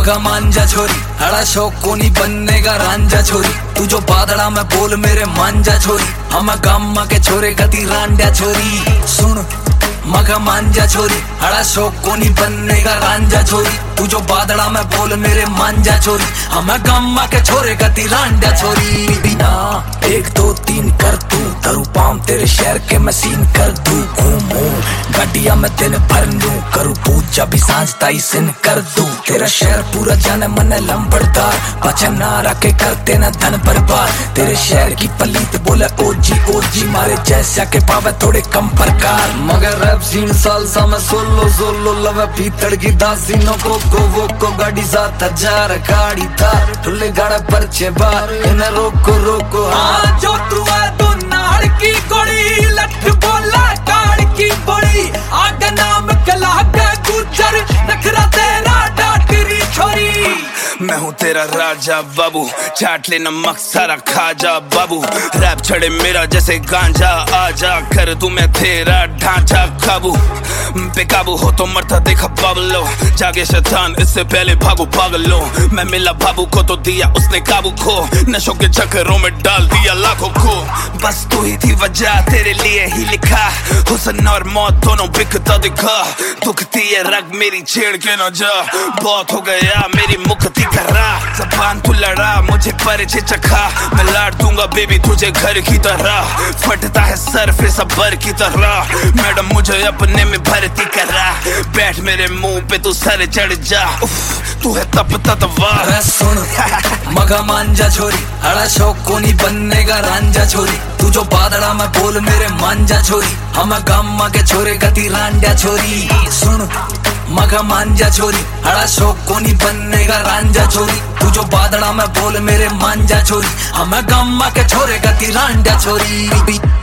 मगा मांझा छोरी, हड़ा शौक को नहीं बनने का रांझा छोरी। तू जो बादड़ा में बोल मेरे मांझा छोरी, हम गामा के छोरे गति रांझा छोरी। सुन मगा मांझा छोरी, हड़ा शौक को नहीं बनने का रांझा छोरी। तू जो बादड़ा में बोल मेरे मांझा छोरी, हम गामा के छोरे गति रांझा छोरी। बिना 1 2 3 कर तू धरू पाम तेरे शहर के मैं सीन कर दू। घूमू गड्डिया में दिन भर लू, करू पूजा भी सांझ ताई सिन कर दू। तेरा शहर पूरा जाने मने लंबड़दार, बचन ना रखे करते ना धन बर्बाद। तेरे शहर की पलीत बोले ओजी ओजी, मारे जैसा के पावे थोड़े कम प्रकार। मगर रैप सीन सालसा में सोलो सोलो लवे पीतड़ की दासीनों को वो को गाड़ी 7000 गाड़ी था ठुले गाड़ा परचे बार इन्हें रोको रोको। हाँ जो तू है तो नाड़ की गोड़ी लठ बोला काड़ की बड़ी आग नाम कला के गुजर नखरा तेरा डाटरी छोरी। मैं हूँ तेरा राजा बाबू, चाट ले नमक सारा खा जा बाबू। रैप छड़े मेरा जैसे गांजा, आजा कर तू मैं तेरा ढांचा काबू। बेकाबू हो तो मरता देखा पागलो, जागे शैतान इससे पहले भागो पागलो। मैं मिला बाबू को तो दिया उसने काबू को, नशों के चक्करों में डाल दिया लाखों को। बस तू ही थी वजह तेरे लिए ही लिखा, हुस्न और मौत दोनों बिकता दिखा। दुखती है रग मेरी छेड़ के न जा, बहुत हो गया मेरी मुक्ति करा। जबान तू लड़ा मुझे परिचय चखा, मैं लाड़ दूंगा बेबी तुझे घर की तरह। फटता है सर फिर सबर की तरह, मैडम मुझे अपने में भर्ती करा। बैठ मेरे मुंह पे तू सर चढ़ जा, तू है तपता तवा। सुन मगा मांझा छोरी, हड़ा शौक को नहीं बनने का रांझा छोरी। तू जो बादड़ा में बोल मेरे मांझा छोरी, हम गामा के छोरे गति रांझा छोरी। सुन मगा मांझा छोरी, हड़ा शौक को नहीं बनने का रांझा छोरी। तू जो बादड़ा में बोल मेरे मांझा छोरी, हम गामा के छोरे गति रांझा छोरी।